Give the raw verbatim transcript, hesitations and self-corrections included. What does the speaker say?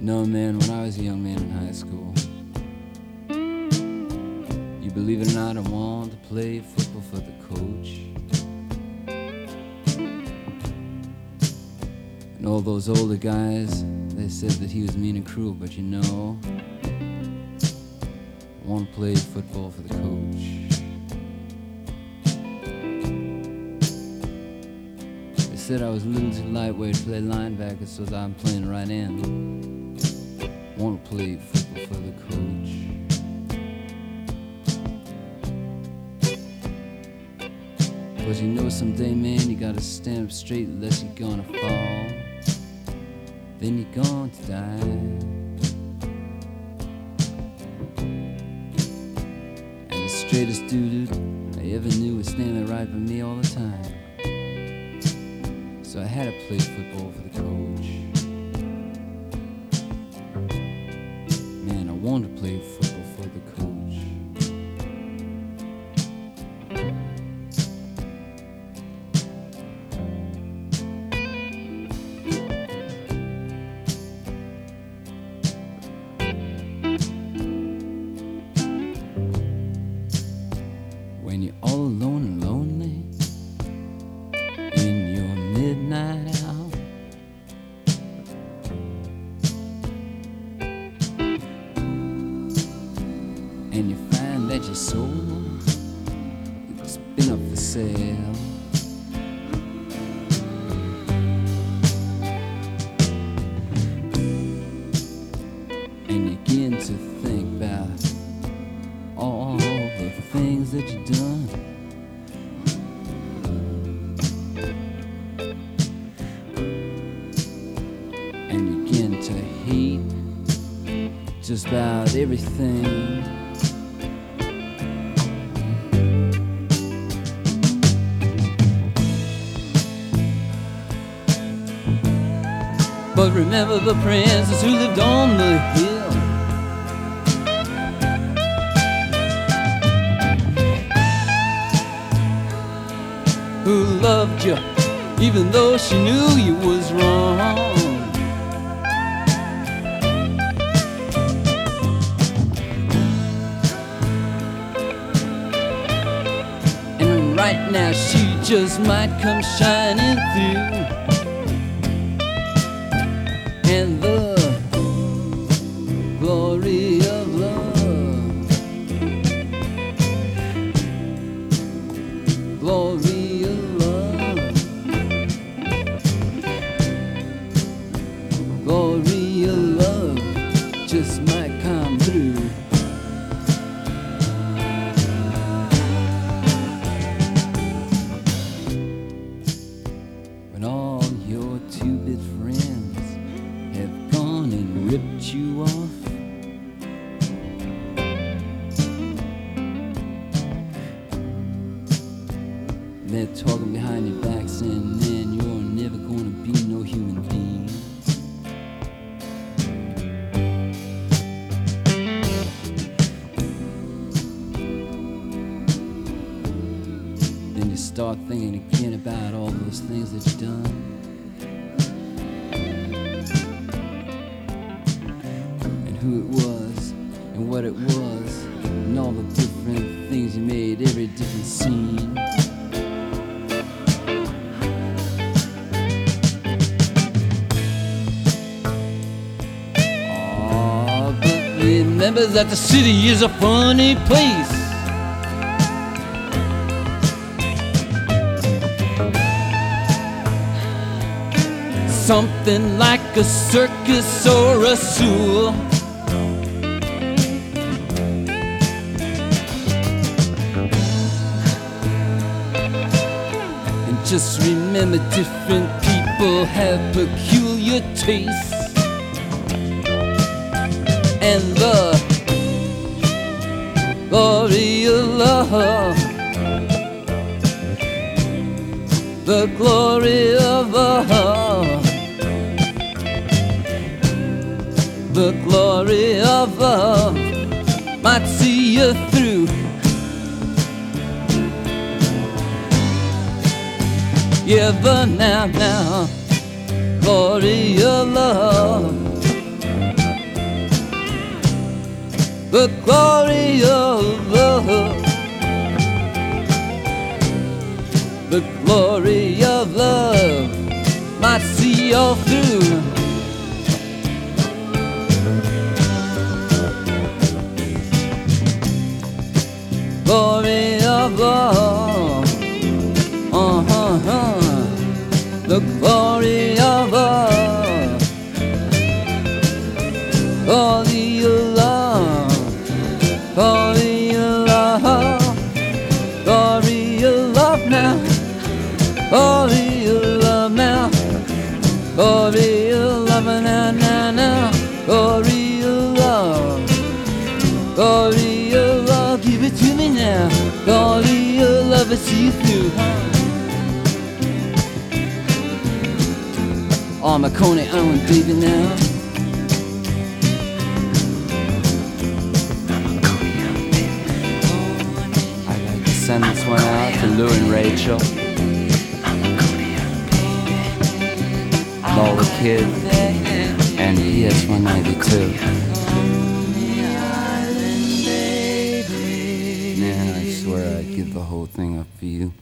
You know, man, when I was a young man in high school, you believe it or not, I wanted to play football for the coach. And all those older guys, they said that he was mean and cruel, but you know, I want to play football for the coach. They said I was a little too lightweight to play linebacker, so I'm playing right end. I want to play football for the coach. But you know someday, man, you gotta stand up straight unless you're gonna fall. Then you're going to die. And the straightest dude I ever knew was standing right by me all the time. So I had to play football for the coach. Man, I wanted to play football for the coach. When you're all alone and lonely in your midnight hour, and you find that your soul has been up for sale, and you begin to think about all the things that you've done. And you begin to hate just about everything. But remember the princess who lived on the hill, who loved you even though she knew you was wrong. And right now she just might come shining through. And the glory of love, glory of love, glory of love just might come through. When all your two-bit friends have gone and ripped you off, they're talking behind your back saying, man, you're never gonna be no human being. Then you start thinking again about all those things that you've done. Who it was, and what it was, and all the different things you made, every different scene. Oh, but remember that the city is a funny place. Something like a circus or a zoo. Just remember, different people have peculiar tastes, and the glory of love, the glory of love, the glory of love might see you through. Yeah, but now, now, glory of love, the glory of love, the glory of love might see you through. Glory of love, uh-huh, uh, the glory of love, glory of love, glory of love, glory of love now, glory of love now, glory of love now, now, now, glory of love, glory of love, give it to me now, glory of love, I see you through. Oh, my Coney Island baby now. I'd like to send this one out to Lou and Rachel, Lola Kid, and P S one ninety-two. Man, I swear I'd give the whole thing up for you.